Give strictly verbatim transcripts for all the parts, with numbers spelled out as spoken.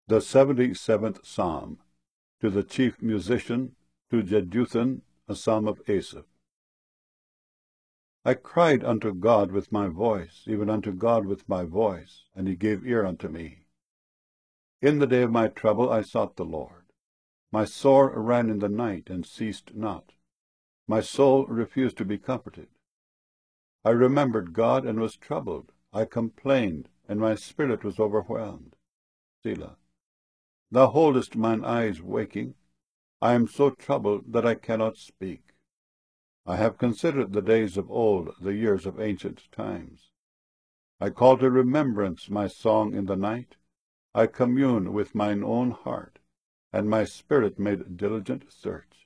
The seventy-seventh Psalm. To the chief musician, to Jeduthun, a psalm of Asaph. I cried unto God with my voice, even unto God with my voice, and he gave ear unto me. In the day of my trouble I sought the Lord. My sore ran in the night, and ceased not. My soul refused to be comforted. I remembered God, and was troubled. I complained, and my spirit was overwhelmed. Selah. Thou holdest mine eyes waking. I am so troubled that I cannot speak. I have considered the days of old, the years of ancient times. I call to remembrance my song in the night. I commune with mine own heart, and my spirit made diligent search.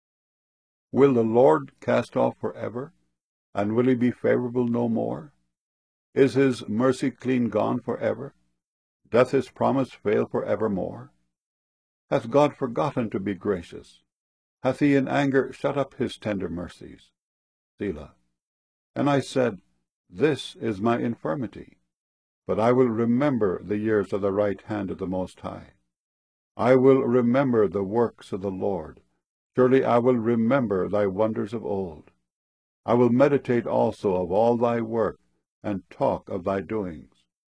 Will the Lord cast off forever, and will he be favorable no more? Is his mercy clean gone forever? Doth his promise fail for evermore? Hath God forgotten to be gracious? Hath he in anger shut up his tender mercies? Selah. And I said, This is my infirmity, but I will remember the years of the right hand of the Most High. I will remember the works of the Lord. Surely I will remember thy wonders of old. I will meditate also of all thy work, and talk of thy doings.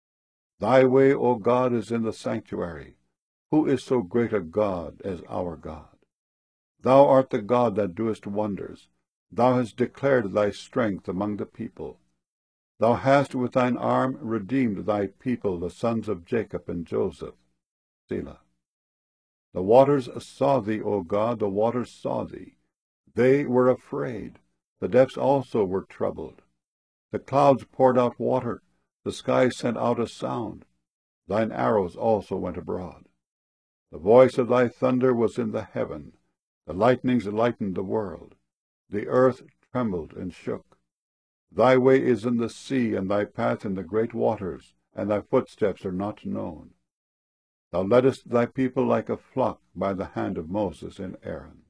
Thy way, O God, is in the sanctuary. Who is so great a God as our God? Thou art the God that doest wonders. Thou hast declared thy strength among the people. Thou hast with thine arm redeemed thy people, the sons of Jacob and Joseph. Selah. The waters saw thee, O God, the waters saw thee. They were afraid. The depths also were troubled. The clouds poured out water. The sky sent out a sound. Thine arrows also went abroad. The voice of thy thunder was in the heaven. The lightnings lightened the world. The earth trembled and shook. Thy way is in the sea, and thy path in the great waters, and thy footsteps are not known. Thou leddest thy people like a flock by the hand of Moses and Aaron.